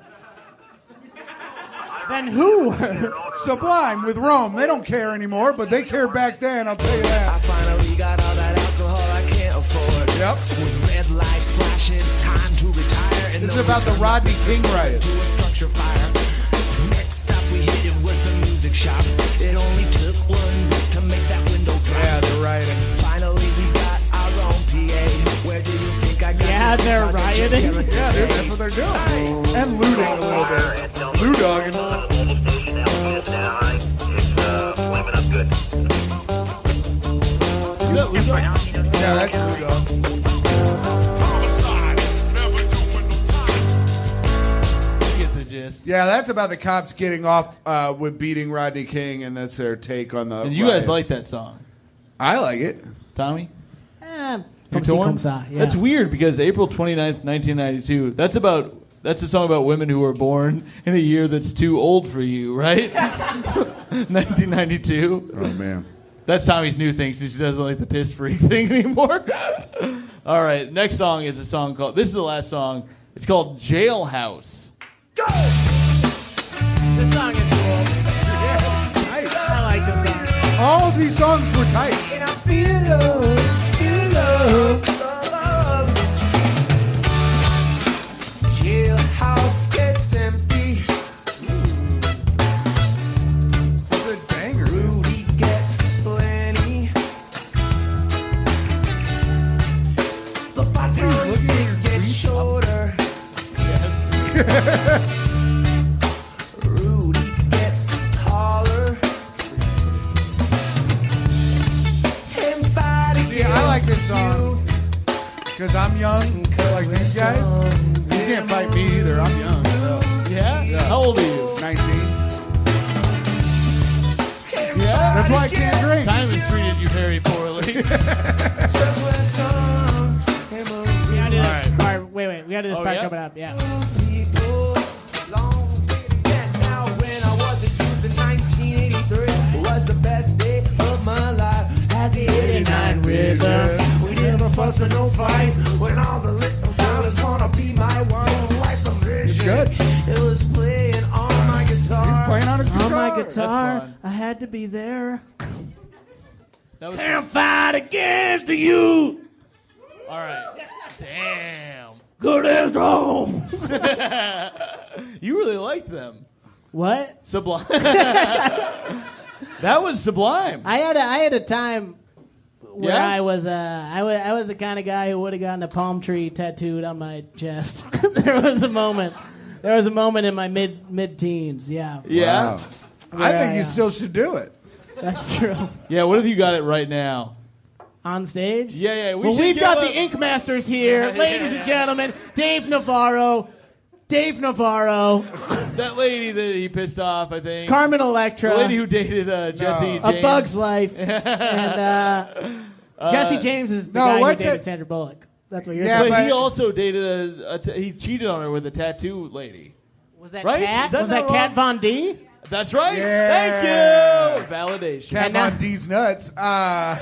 Then who were? Sublime with Rome. They don't care anymore, but they cared back then, I'll tell you I that. finally got all that alcohol I can't afford. Yep. With red lights flashing, time to retire. And This is no about the return Rodney King riot. to a structure fire. Next stop we hit it was the music shop. It only took one break to make that window drop. Yeah, they're rioting. Finally we got our own P A. Where do you think I got Yeah, this? they're Fucking rioting. Jared Yeah, dude, Day. that's what they're doing. And looting a little bit. Loot dogging. Is that Lou Dog? Yeah, that's loot dog. You get the gist. Yeah, that's about the cops getting off uh, with beating Rodney King, and that's their take on the And you guys riots. like that song, I like it. Tommy? Eh, You're come see, torn? come sa, yeah. That's weird because April twenty-ninth, nineteen ninety-two. That's about that's a song about women who were born in a year that's too old for you, right? nineteen ninety-two. Oh, man. That's Tommy's new thing. She doesn't like the piss freak thing anymore. All right, next song is a song called. This is the last song. It's called Jailhouse. This song is cool. Yeah, it's nice. I like this song. All of these songs were tight. And I feel love, feel love, love. Jailhouse gets empty. It's a good banger. Rudy gets plenty. The buttons looking at your get tweets? short. Rudy gets taller. Everybody See, I like this song because I'm young, like these guys. You can't fight me either. I'm young. So. Yeah? How old are you? nineteen. Yeah? That's why I can't drink. Simon treated you very poorly. We gotta do this. All right. All right, wait, wait. We gotta do this Oh, part yeah? coming up. Yeah. Now, when I was a youth in nineteen eighty-three, was the best day of my life. Had the eighty-nine rhythm. We didn't fuss or no fight. When all the little fellas wanna be my one life of vision. Good. It was playing on my guitar. He's playing on his guitar. On my That's guitar, fine. I had to be there. That was Can't fight against you. all right. Damn. Good as strong. You really liked them. What? Sublime. That was sublime. I had a, I had a time where Yeah? I was uh I was I was the kind of guy who would have gotten a palm tree tattooed on my chest. There was a moment. There was a moment in my mid mid teens. Yeah, Yeah. Wow. I Yeah, think you yeah. still should do it. that's true. Yeah. What if you got it right now? On stage. Yeah, yeah. We Well, should we've give got a- the Ink Masters here, Yeah, ladies yeah, and gentlemen. Dave Navarro, Dave Navarro, That lady that he pissed off, I think. Carmen The Electra, lady who dated uh, Jesse No. A James. Bug's Life, and uh, Jesse James is the no, guy who what's dated it? Sandra Bullock. That's what you're Yeah, saying. But, but- he also dated a, a t- he cheated on her with a tattoo lady. Was that Right? Cat? Is that was not that Cat wrong? Von D? That's right. Yeah. Thank you. Validation. Cat And now- Von D's nuts. Uh,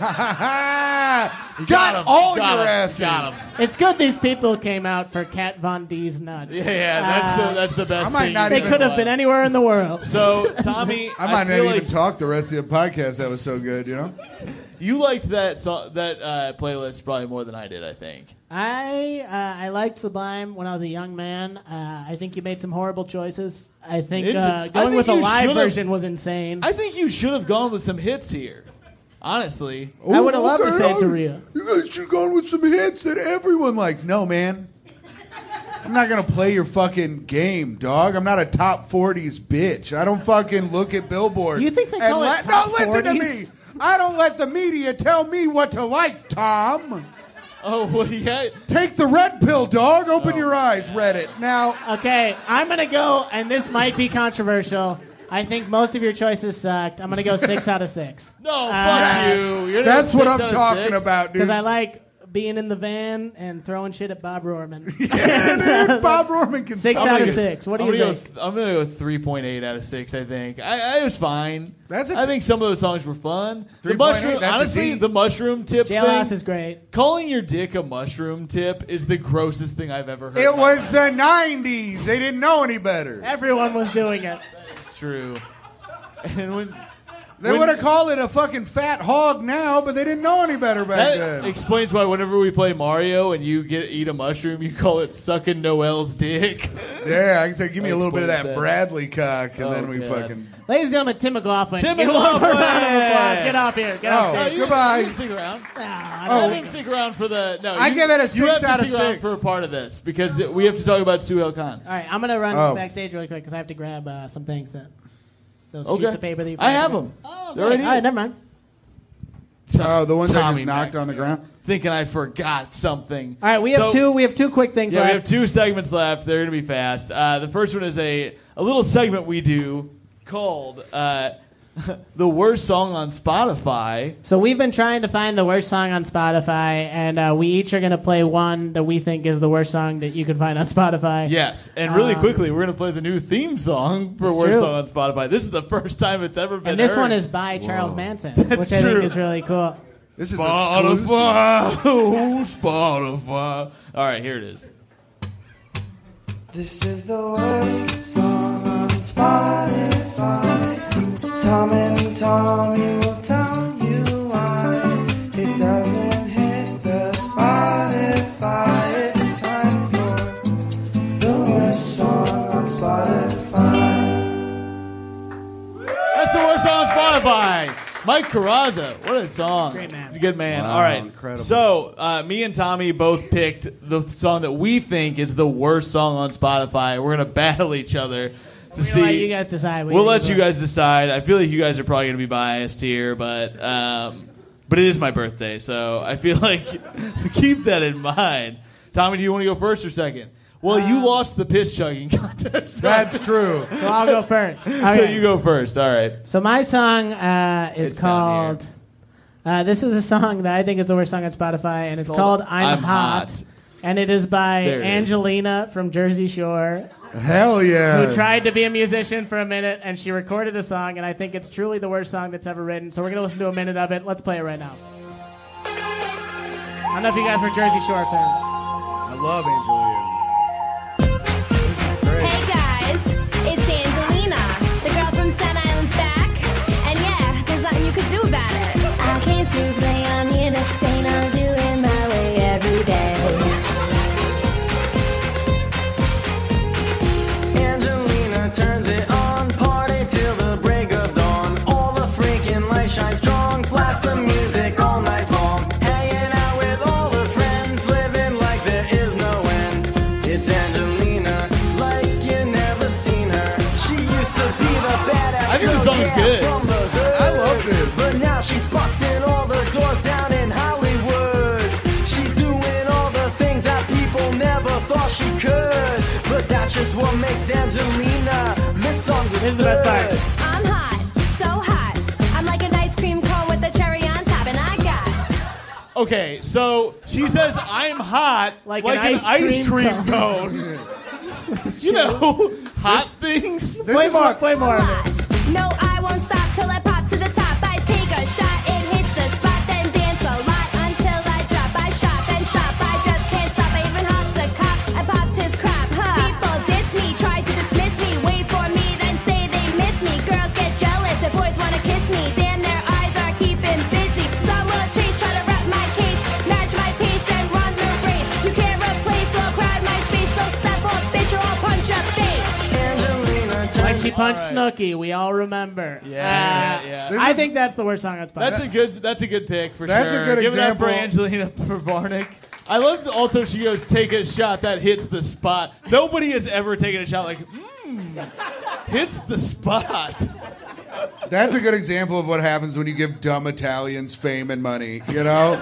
got, got him. all Got your him. asses. Got him. It's good these people came out for Cat Von D's nuts. Yeah, yeah. That's Uh, the that's the best. I might thing not you They even- can could have do. been anywhere in the world. So Tommy, I might not feel even like talk the rest of the podcast. That was so good, you know? you liked that song, that uh, playlist probably more than I did. I think. I uh, I liked Sublime when I was a young man. Uh, I think you made some horrible choices. I think Inter- uh, I going think with a you live should've- version was insane. I, I think you should have gone with some hits here. Honestly. would have loved to Okay, say I- Taria. You guys should have gone with some hits that everyone likes. No, man. I'm not going to play your fucking game, dog. I'm not a top forties bitch. I don't fucking look at Billboard. Do you think they and call it let- top No, listen to me. forties? I don't let the media tell me what to like, Tom. Oh, what do you got? Take the red pill, dog. Oh. Open your eyes, Reddit. Now, Okay, I'm gonna go, and this might be controversial. I think most of your choices sucked. I'm gonna go six out of six. No, fuck Uh, you. You're that's not what six I'm out of talking six. about, dude. Because I like being in the van and throwing shit at Bob Rohrman. Yeah, dude, Bob Rohrman can Six suck. out of gonna- six. What do I'm you gonna think? Go, I'm gonna go three point eight out of six. I think I, I was fine. That's a I think some of those songs were fun. The three point eight, mushroom, that's a honestly, D. the mushroom tip Jailhouse thing. is great. Calling your dick a mushroom tip is the grossest thing I've ever heard. It in my was life. the nineties. They didn't know any better. Everyone was doing it. It's true. And when They when- would have called it a fucking fat hog now, but they didn't know any better back that then. explains why whenever we play Mario and you get eat a mushroom, you call it sucking Noel's dick. Yeah, I can say, give me a little bit of that Explains that. Bradley cock, and Oh, then we God. fucking. Ladies and gentlemen, Tim McLaughlin. Tim Give him one more McLaughlin! round of applause. Get off here. Get off Oh. stage. you Goodbye. You can stick around. Ah, Oh. Let him stick around for the. No, I you, give it a you six have to out of stick around six. for a part of this because we have to talk about Suhail Khan. All right, I'm gonna run Oh. backstage really quick because I have to grab uh, some things that those Okay. sheets of paper that you. I have forgot. them. Oh, They're great. right All right, here. never mind. Oh, the ones I Tommy just knocked Mac. on the ground. Thinking I forgot something. All right, we have So- two. We have two quick things Yeah, we left. have two segments left. They're going to be fast. Uh, the first one is a, a little segment we do called uh, The Worst Song on Spotify. So we've been trying to find the worst song on Spotify, and uh, we each are going to play one that we think is the worst song that you can find on Spotify. Yes, and really Um, quickly, we're going to play the new theme song for It's Worst true. Song on Spotify. This is the first time it's ever been And this heard. one is by Charles Manson, That's which I true. think is really cool. This is exclusive. Spotify. Oh, Spotify. All right, here it is. This is the worst song on Spotify. Tom and Tommy will tell you why it doesn't hit the Spotify. It's time for the worst song on Spotify. That's the Worst Song on Spotify. Mike Carrazza, what a song. Great man. He's a good man. Wow, All right. incredible. So, uh, me and Tommy both picked the song that we think is the worst song on Spotify. We're going to battle each other to We're see. gonna let you guys decide. what We'll you let think you about. guys decide. I feel like you guys are probably going to be biased here, but um, but it is my birthday, so I feel like keep that in mind. Tommy, do you want to go first or second? Well, you Um, lost the piss chugging contest. so- That's true. So I'll go first. So Okay. you go first. All right. So my song uh, is It's down called. Uh, this is a song that I think is the worst song on Spotify, and it's called called, "I'm, I'm Hot," Hot. and it is by There it is. Angelina from Jersey Shore, Hell yeah. who tried to be a musician for a minute, and she recorded a song, and I think it's truly the worst song that's ever written. So we're gonna listen to a minute of it. Let's play it right now. I don't know if you guys were Jersey Shore fans. I love Angelina. Hey guys, it's Angelina, the girl from Staten Island's back. And yeah, there's nothing you could do about it. I came to play on the interstate, I'm doing my way every day. Angelina turns it on, party till the break of dawn. All the freaking light shines strong, blast the music all night long. Hanging out with all her friends, living like there is no end. It's Angelina, like you never seen her. She used to be the badass I think the girl, song's yeah, good. from the hood. I love this. But now she's busting all the doors down in Hollywood. She's doing all the things that people never thought she could. But that's just what makes Angelina misunderstood. This is the best part. I'm hot, so hot. I'm like an ice cream cone with a cherry on top, and I got Okay, so she says I'm hot Like like, an an, ice ice cream cream cone. you know, hot things. This Play is more, what- play more. of it. hot. No, I won't stop till I pop to the top. I take a shot, it hits the spot, then dance a lot until I drop. I shop and shop, I just can't stop. I even hopped the cop, I popped his crap. Huh. People diss me, try to dismiss me, wait for me, then say they miss me. Girls get jealous if boys wanna kiss me. Damn, their eyes are keeping busy. Some will chase, try to wrap my case, match my pace, then run the race. You can't replace or crowd my space, so step off, bitch, or I'll punch your face. Angelina Like turns she punched All right. Snooki, we all remember. Yeah, Uh, yeah, yeah. This I is- think that's the worst song on Spotify. That's a good. That's a good pick for That's a sure. good Give it up for example. Angelina Varnick. I love that also she goes, take a shot that hits the spot. Nobody has ever taken a shot like, mmm, hits the spot. That's a good example of what happens when you give dumb Italians fame and money, you know?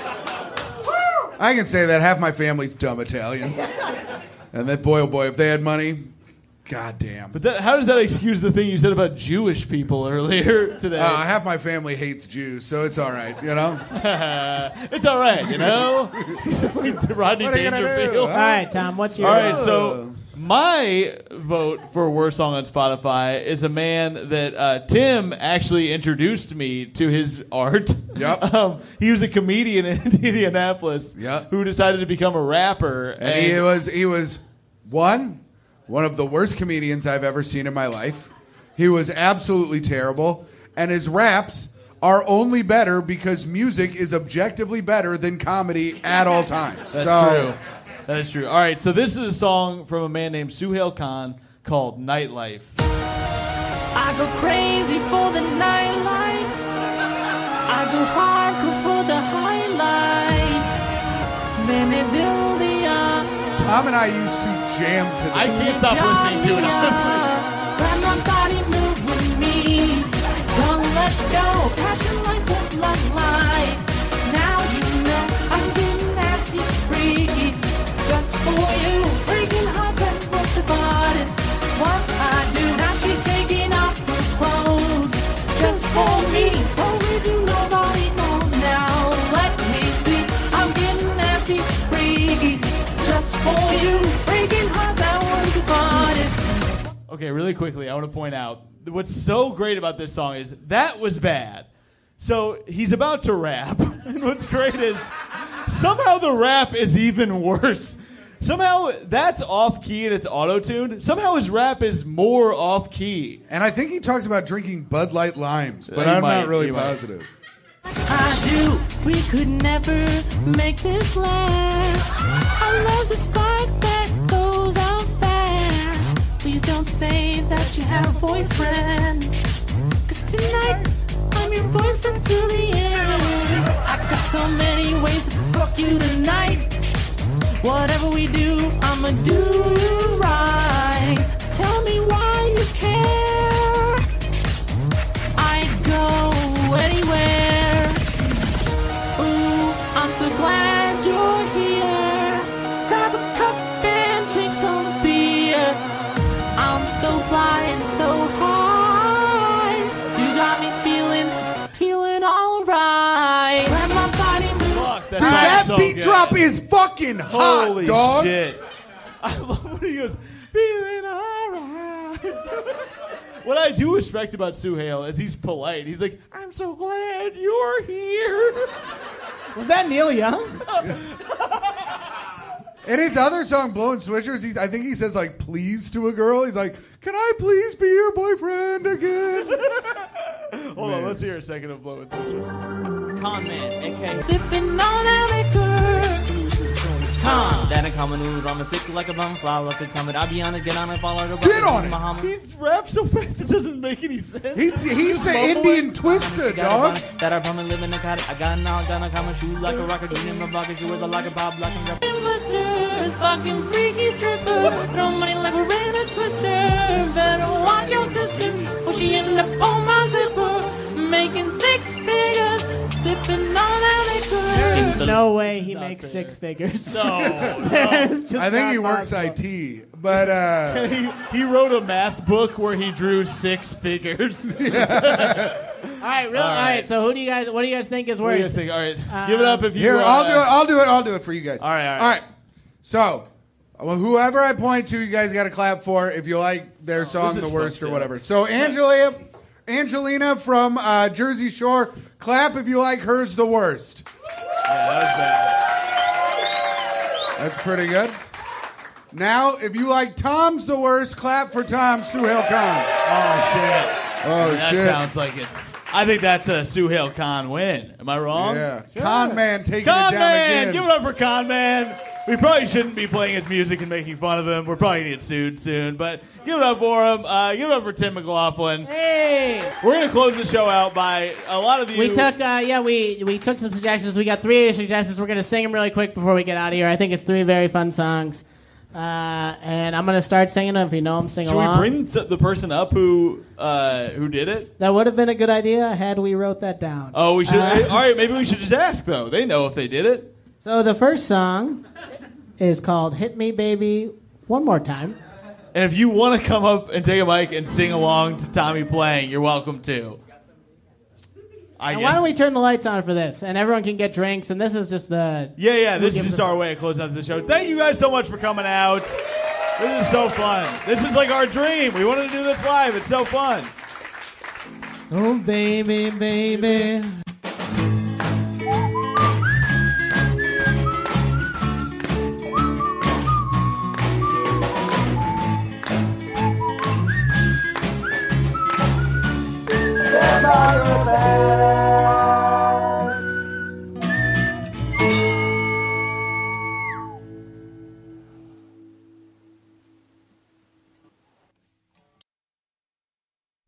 I can say that. Half my family's dumb Italians. And that, boy, oh boy, if they had money, goddamn. But that, how does that excuse the thing you said about Jewish people earlier today? Uh, half my family hates Jews, so it's all right, you know? It's all right, you know. Rodney What are you gonna do? Dangerfield. All right, Tom, what's your... All right, so my vote for worst song on Spotify is a man that uh, Tim actually introduced me to his art. Yep. Um, he was a comedian in Indianapolis Yep. who decided to become a rapper. And he was, he was, one, one of the worst comedians I've ever seen in my life. He was absolutely terrible. And his raps are only better because music is objectively better than comedy at all times. That's so, true. That is true. All right, so this is a song from a man named Suhail Khan called Nightlife. I go crazy for the nightlife. I go hardcore for the highlight. Memorabilia. Tom and I used to jam to this. I can't stop listening to it, honestly. Grab my body, move with me. Don't let go. Passion life, what love like. Now you know I'm getting nasty free. Just for you, breaking hearts and what's about it. What I do, now she's taking off her clothes. Just for me, what we do, nobody knows now. Let me see, I'm getting nasty free. Just for you, breaking hearts and what's about it. Okay, really quickly, I want to point out what's so great about this song is that was bad. So he's about to rap, and what's great is somehow the rap is even worse. Somehow that's off key and it's auto tuned. Somehow his rap is more off key. And I think he talks about drinking Bud Light limes, but He I'm might, not really he might. positive. I do. We could never make this last. Our love's a spark that goes out fast. Please don't say that you have a boyfriend. Cause tonight I'm I'm your boyfriend till the end. I got so many ways to fuck you tonight. Whatever we do, I'ma do right. Tell me why you care. I'd go anywhere. Ooh, I'm so glad you're here. Grab a cup and drink some beer. I'm so fly and so high. You got me feeling, feeling alright. Grab my body, move. Fuck, that Dude, song's that so beat good. drop is fucking hot, Holy dog. shit. I love when he goes, feeling alright. What I do respect about Suhail is he's polite. He's like, I'm so glad you're here. Was that Neil Young? In his other song, Blowing Swishers, he's, I think he says, like, please to a girl. He's like, can I please be your boyfriend again? Hold on, let's hear a second of Blowing Switches. Con Man, A K sipping on that liquor. Con, that a common news. I'm a sick like a bum fly, like a comet. I be on it, get on it, fall out of Get on it. He raps so fast it doesn't make any sense. He's, he's the Indian Twister, dog. That I probably live in a cottage. I got now, got a common shoe like a rocket. Green in my pocket, she wears a like a pop, black and rap. Twisters, fucking freaky strippers. Throw money like we're in a twister. Better watch your sister, or she end up on my zipper. Making six figures, sipping on that liquor. No way he not makes fair. six figures. No, That is just I think not he works possible. I T, but uh, he, he wrote a math book where he drew six figures. All right, really. All All right. right. So who do you guys? What do you guys think is What do you worse? guys think? All right, Uh, give it up if you. here, uh, I'll do it. I'll do it. I'll do it for you guys. All right, all right. All right. So, well, whoever I point to, you guys got to clap for if you like their song, this the is worst fun or stuff. whatever. So, Angelina, Angelina from uh, Jersey Shore, clap if you like hers the worst. Yeah, that was bad. That's pretty good. Now, if you like Tom's the worst, clap for Tom Suhail Khan. Oh shit. Oh that shit! sounds like it's. I think that's a Suhail Khan win. Am I wrong? Yeah, Con Man taking Con it down Man, again. give it up for Con Man. We probably shouldn't be playing his music and making fun of him. We're probably gonna get sued soon, but give it up for him. Uh, give it up for Tim McLaughlin. Hey, We're gonna close the show out by a lot of you. we took. Uh, yeah, we we took some suggestions. We got three suggestions. We're gonna sing them really quick before we get out of here. I think it's three very fun songs. Uh, and I'm gonna start singing them. If you know them, sing Should along. we bring the person up who uh, who did it? That would have been a good idea had we wrote that down. Oh, we should. Uh, all right, maybe we should just ask though. They know if they did it. So the first song is called "Hit Me, Baby, One More Time." And if you want to come up and take a mic and sing along to Tommy playing, you're welcome to. I And guess. why don't we turn the lights on for this, and everyone can get drinks. And this is just the Yeah, yeah. Who This is gives just a- our way of closing out the show. Thank you guys so much for coming out. This is so fun. This is like our dream. We wanted to do this live. It's so fun. oh baby, baby. Stand by your back.